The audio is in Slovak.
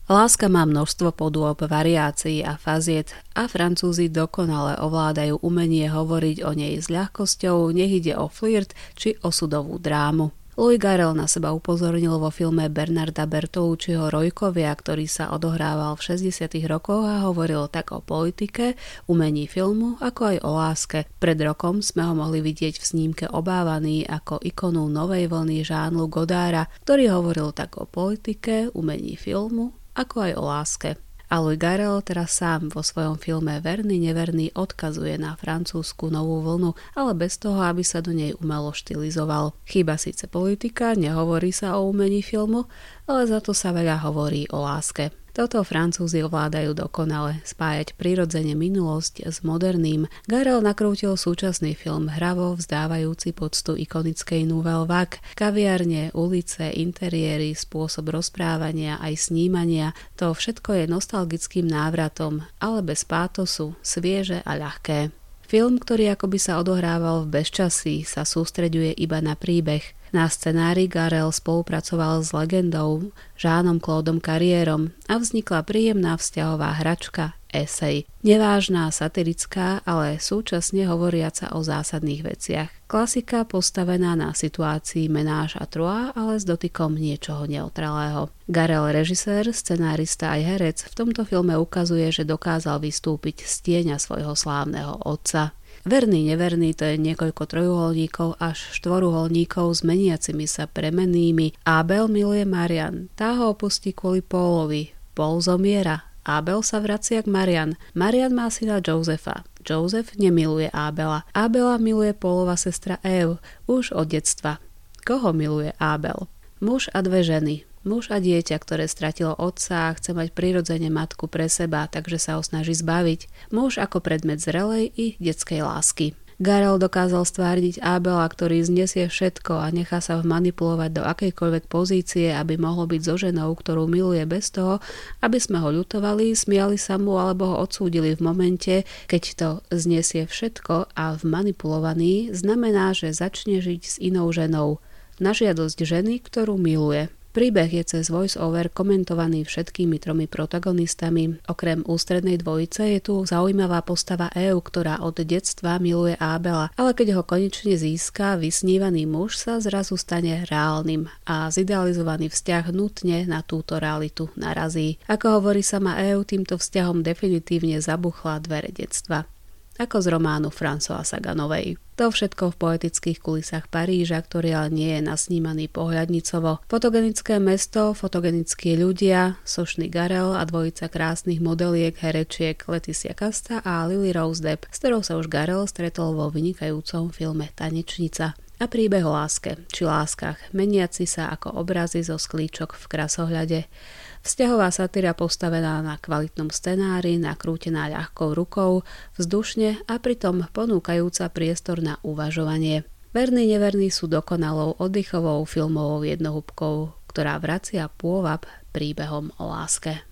Láska má množstvo podôb, variácií a faziet a Francúzi dokonale ovládajú umenie hovoriť o nej s ľahkosťou, nech ide o flirt či osudovú drámu. Louis Garrel na seba upozornil vo filme Bernarda Bertolucciho Rojkovia, ktorý sa odohrával v 60. rokoch a hovoril tak o politike, umení filmu, ako aj o láske. Pred rokom sme ho mohli vidieť v snímke Obávaný ako ikonu novej vlny Jean-Luc Godarda, ktorý hovoril tak o politike, umení filmu, ako aj o láske. A Louis Garrel teraz sám vo svojom filme Verný neverný odkazuje na francúzsku novú vlnu, ale bez toho, aby sa do nej umelo štilizoval. Chýba síce politika, nehovorí sa o umení filmu, ale za to sa veľa hovorí o láske. Toto Francúzi ovládajú dokonale, spájať prirodzene minulosť s moderným. Garrel nakrútil súčasný film hravo vzdávajúci poctu ikonickej Nouvelle Vague. Kaviarne, ulice, interiéry, spôsob rozprávania aj snímania, to všetko je nostalgickým návratom, ale bez pátosu, svieže a ľahké. Film, ktorý akoby sa odohrával v bezčasí, sa sústreďuje iba na príbeh. Na scenári Garrel spolupracoval s legendou Jeanom Claudom Carrierom a vznikla príjemná vzťahová hračka Esej. Nevážna, satirická, ale súčasne hovoriaca o zásadných veciach. Klasika postavená na situácii ménage à trois, ale s dotykom niečoho neutrálneho. Garrel, režisér, scenárista aj herec, v tomto filme ukazuje, že dokázal vystúpiť z tieňa svojho slávneho otca. Verný neverný to je niekoľko trojuholníkov až štvoruholníkov s meniacimi sa premennými. Abel miluje Marian, tá ho opustí kvôli Paulovi. Paul zomiera, Abel sa vracia k Marian. Marian má syna Josefa. Joseph nemiluje Abela. Abela miluje Paulova sestra Eve, už od detstva. Koho miluje Abel? Muž a dve ženy. Muž a dieťa, ktoré stratilo otca a chce mať prirodzene matku pre seba, takže sa ho snaží zbaviť. Muž ako predmet zrelej i detskej lásky. Garrel dokázal stvárniť Abela, ktorý znesie všetko a nechá sa vmanipulovať do akejkoľvek pozície, aby mohol byť so ženou, ktorú miluje bez toho, aby sme ho ľutovali, smiali sa mu alebo ho odsúdili v momente, keď to znesie všetko a vmanipulovaný znamená, že začne žiť s inou ženou. Na žiadosť ženy, ktorú miluje. Príbeh je cez voice-over komentovaný všetkými tromi protagonistami. Okrem ústrednej dvojice je tu zaujímavá postava Eve, ktorá od detstva miluje Abela, ale keď ho konečne získa, vysnívaný muž sa zrazu stane reálnym a zidealizovaný vzťah nutne na túto realitu narazí. Ako hovorí sama Eve, týmto vzťahom definitívne zabuchla dvere detstva. Ako z románu Françoise Saganovej. To všetko v poetických kulisách Paríža, ktorý ale nie je nasnímaný pohľadnicovo. Fotogenické mesto, fotogenickí ľudia, sošný Garrel a dvojica krásnych modeliek, herečiek Leticia Casta a Lily Rose Depp, s ktorou sa už Garrel stretol vo vynikajúcom filme Tanečnica. A príbeh o láske, či láskach, meniaci sa ako obrazy zo sklíčok v krasohľade. Vzťahová satíra postavená na kvalitnom scenári, nakrútená ľahkou rukou, vzdušne a pritom ponúkajúca priestor na uvažovanie. Verní neverní sú dokonalou oddychovou filmovou jednohúbkou, ktorá vracia pôvab príbehom o láske.